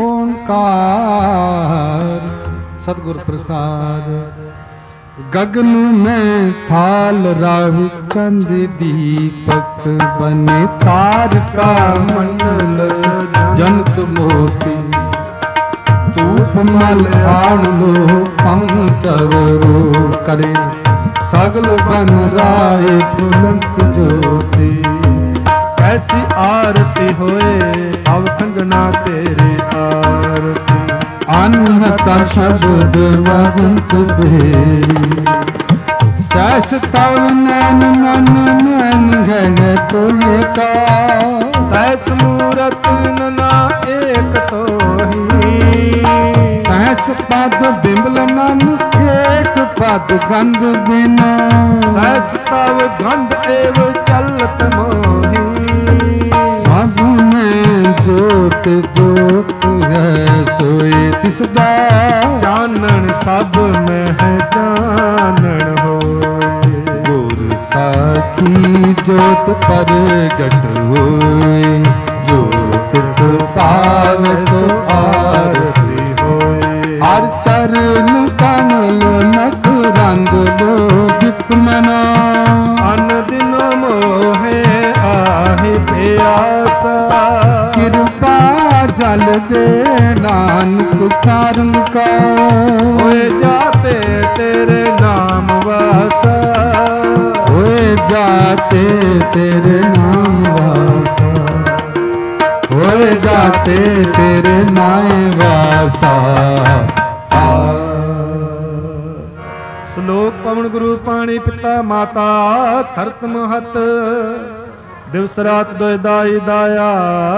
A: ओंकार सतगुर प्रसाद। गगन में थाल राहु चंद दीपक बने तारका मंडल जनत मोती, धूप मल आण लो पंचवरो करे, सगल बन राय फुलंत ज्योति।
B: ऐसी आरती होए अवखंडना तेरी आरती,
A: अनहता शब्द वजंत बेरी, सहस तव नैन नन नैन गह तो एका,
B: सहस मूरत नना एक तो ही,
A: सहस पद बिमल नन एक पद गंध बिना,
B: सहस तव गंध एव चलत मोही।
A: सब में जोत जोत है सोए तिसदा,
B: जानन सब में है जानन होए,
A: गुर साखी जोत प्रगट होए, जोत सो पावे सो आरती
B: होए।
A: हर चरण कमल नख रंग लो जित मना,
B: अन दिन मोहे आहे प्यासा,
A: कृपा जल दे नानक सारंग का,
B: होए जाते तेरे नाम वासा,
A: होए जाते तेरे नाम वासा, होए जाते तेरे नाम वासा।
B: श्लोक ਲੋਕ ਪਵਨ ਗੁਰੂ ਪਾਣੀ ਪਿਤਾ ਮਾਤਾ ਧਰਤ ਮਹਤ ਦਿਵਸ ਰਾਤ ਦੋਇ ਦਾਈ ਦਾਇਆ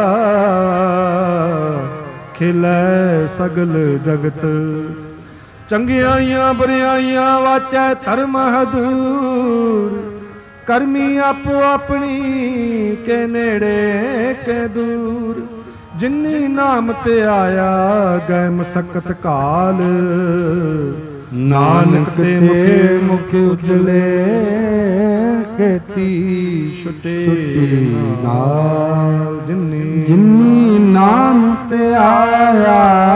B: ਖਿਲੈ ਸਗਲ ਜਗਤ ਚੰਗਿਆਈਆਂ ਬੁਰਿਆਈਆਂ ਵਾਚੈ ਧਰਮ ਹਦੂਰ ਕਰਮੀ ਆਪੋ ਆਪਣੀ ਕੇ ਨੇੜੇ ਕੇ ਦੂਰ ਜਿਨੀ ਨਾਮ ਤੇ ਆਇਆ ਗਏ ਮਸਕਤ ਕਾਲ ਨਾਨਕ ਤੇ ਮੁਖ ਉਜਲੇ ਕੇਤੀ ਛੁਟੇ ਨਾਲ
A: ਜਿਨੀ ਨਾਮ ਤੇ ਆਇਆ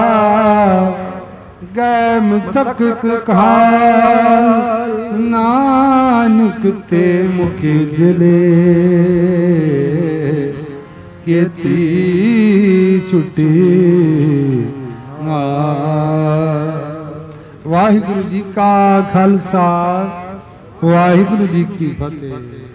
A: ਗਏ ਮਸਕਤ ਕਾਲ ਨਾਨਕ ਤੇ ਮੁਖ ਉਜਲੇ ਕੇਤੀ ਛੁਟੀ ਵਾਹਿਗੁਰੂ ਜੀ ਕਾ ਖਾਲਸਾ ਵਾਹਿਗੁਰੂ ਜੀ ਕੀ ਫਤਿਹ।